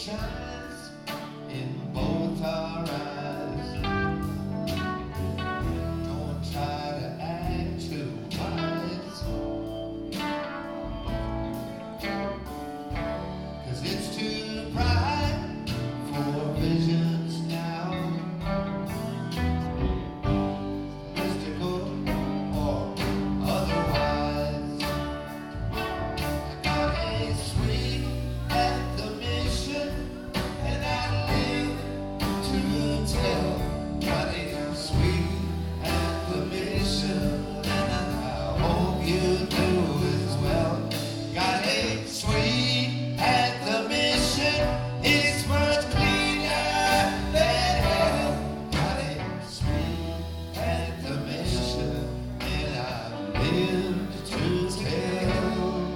shines in both our eyes. Don't try to act too wise, 'cause it's too bright for visions now. Mystical or otherwise. I got a suite at the Mission, and I live to tell. Got a suite at the Mission, and I hope you do as well. Got a suite at the Mission, it's much cleaner than hell. Got a suite at the Mission, and I live to tell.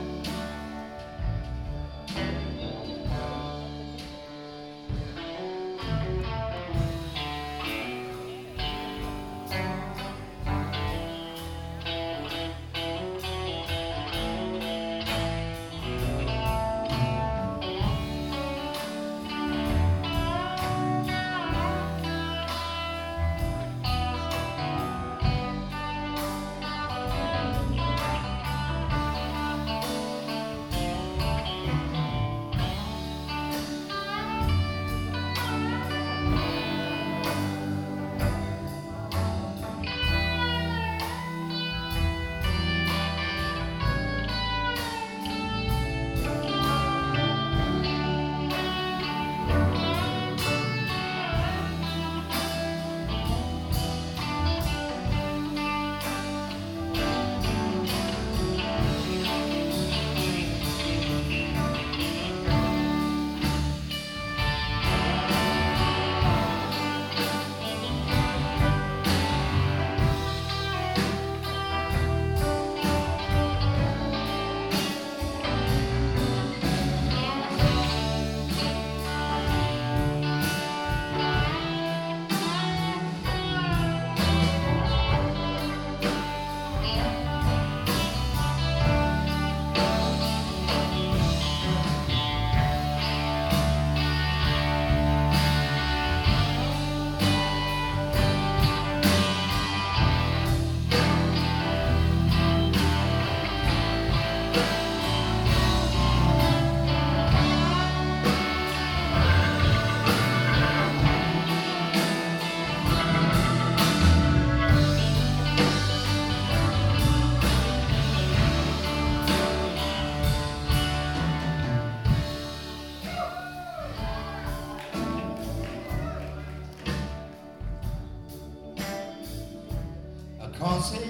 Across a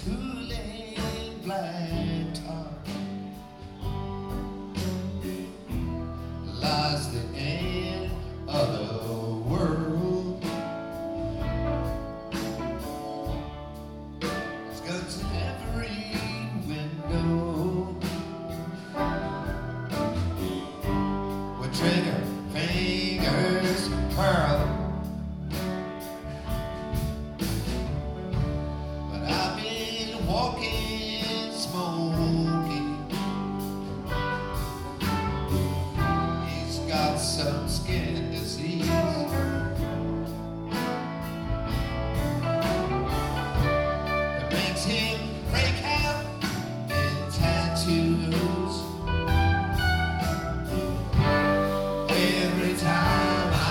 two-lane blind top lies the end of the world. There's guns in every window, with trigger fingers curl. Walking, smoking. He's got some skin disease. It makes him break out in tattoos. Every time I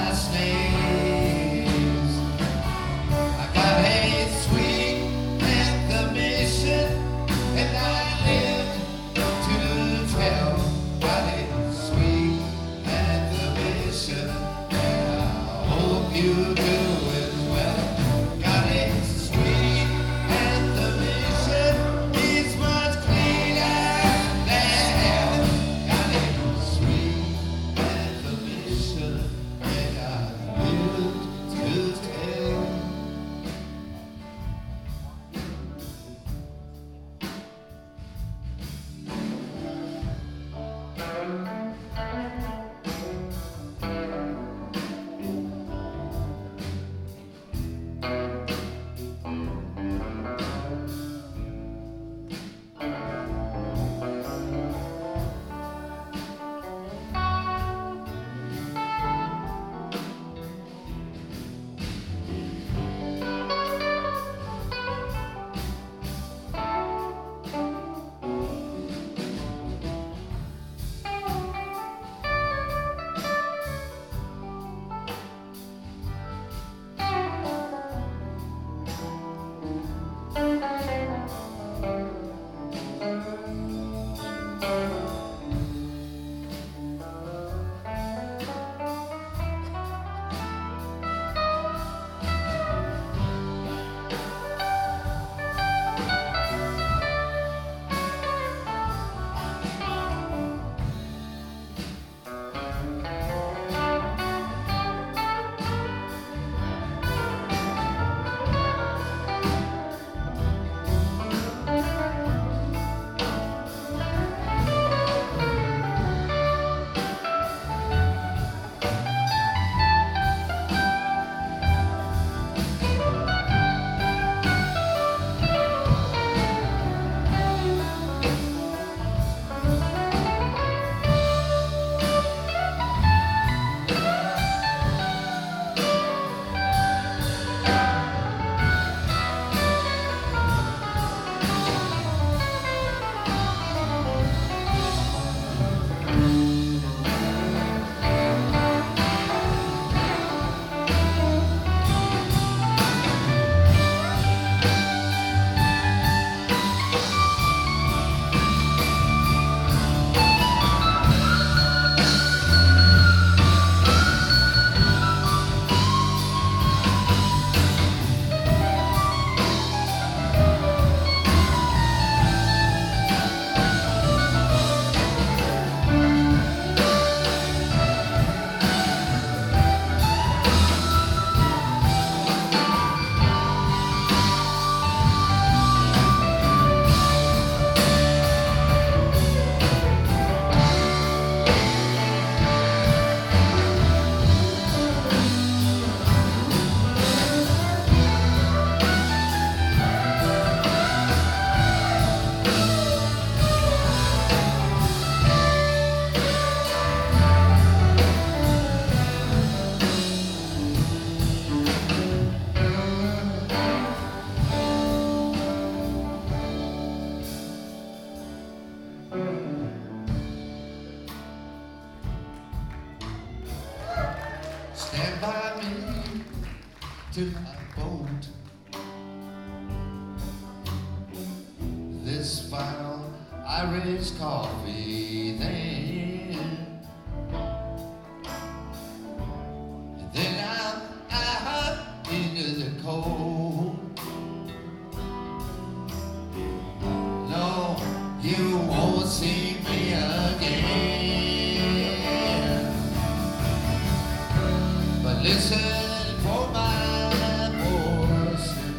sneeze, I got a sweet Mission, and I live to tell. Got it sweet at the Mission, and I hope you do as well. Got it sweet at the Mission, it's much cleaner than hell. Got it sweet at the Mission, and I live to tell. to my boat. This final Irish coffee then. And then I'm out into the cold. No, you won't see me again. But listen for my voices,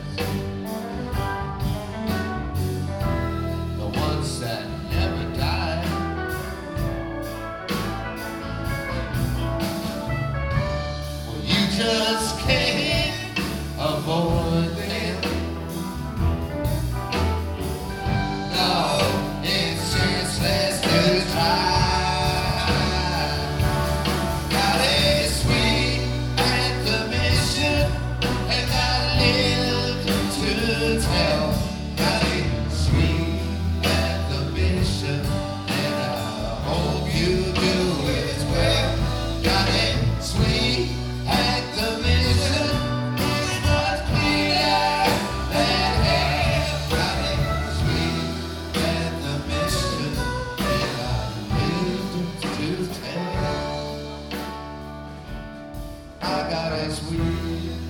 the ones that never die. Well, you just can't avoid them. No, it's senseless to try. Got a sweet admission, and I live to tell. Got a sweet admission, and I hope you do as well. Got a sweet admission, it's much cleaner than hell. Got a sweet admission, and I live to tell. I got a sweet